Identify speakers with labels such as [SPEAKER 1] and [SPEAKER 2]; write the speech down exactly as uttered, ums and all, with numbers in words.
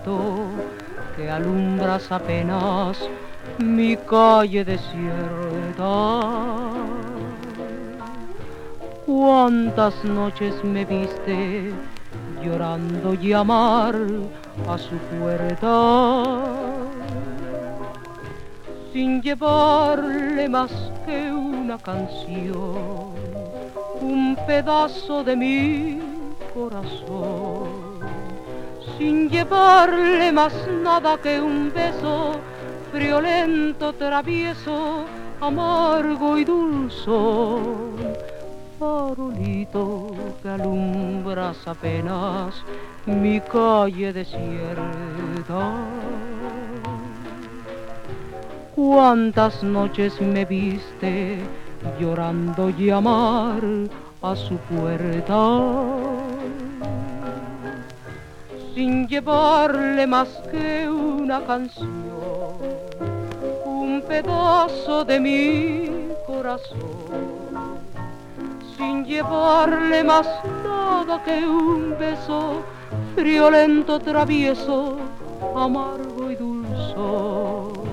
[SPEAKER 1] farolito que alumbras apenas mi calle desierta. Cuántas noches me viste llorando llamar a su puerta, sin llevarle más que una canción, un pedazo de mi corazón, sin llevarle más nada que un beso friolento, travieso, amargo y dulzón. Farolito que alumbras apenas mi calle desierta. Cuántas noches me viste llorando llamar a su puerta, sin llevarle más que una canción, un pedazo de mi corazón, sin llevarle más nada que un beso friolento, travieso, amargo y dulzón.